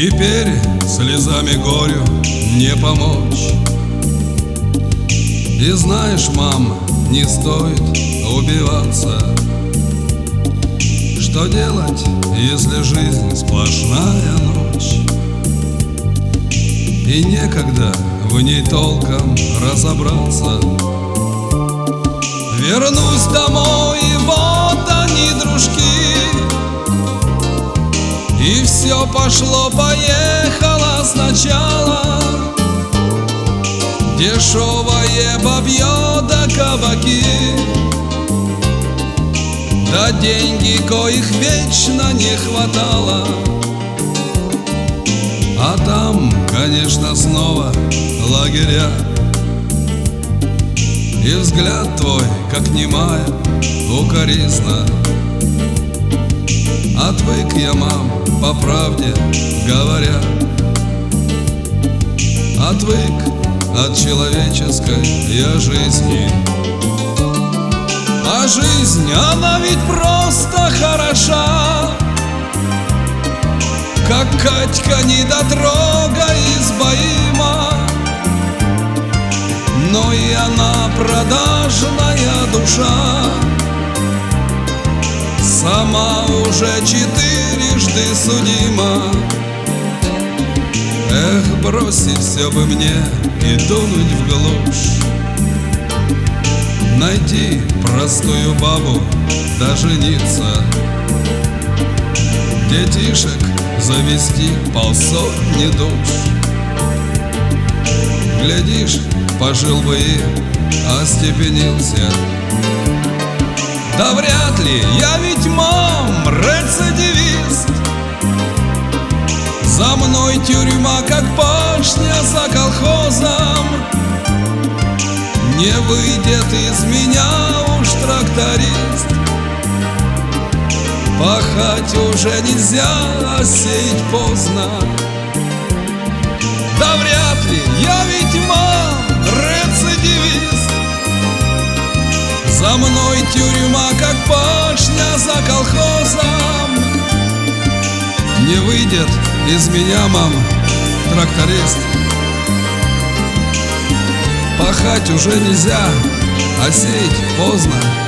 Теперь слезами горю не помочь. И знаешь, мам, не стоит убиваться. Что делать, если жизнь сплошная ночь? И некогда в ней толком разобраться. Вернусь домой, и вот они, дружки, и все пошло-поехало сначала. Дешевое бабье да кабаки, да деньги, коих вечно не хватало. А там, конечно, снова лагеря. И взгляд твой, как немая, укоризна. Отвык я, мам, по правде говоря. Отвык от человеческой я жизни. А жизнь, она ведь просто хороша, как Катька недотрога избоима. Но и она продажная душа, сама уже четырежды судима. Эх, бросить все бы мне и тонуть в глушь, найти простую бабу да жениться, детишек завести полсотни душ. Глядишь, пожил бы и остепенился. Да вряд ли, я ведь, мам, рецидивист. За мной тюрьма, как пашня за колхозом. Не выйдет из меня уж тракторист. Пахать уже нельзя, а сеять поздно. Да вряд ли, я ведь, мам, рецидивист. За мной тюрьма, как пашня за колхозом. Не выйдет из меня, мам, тракторист. Пахать уже нельзя, а сеять поздно.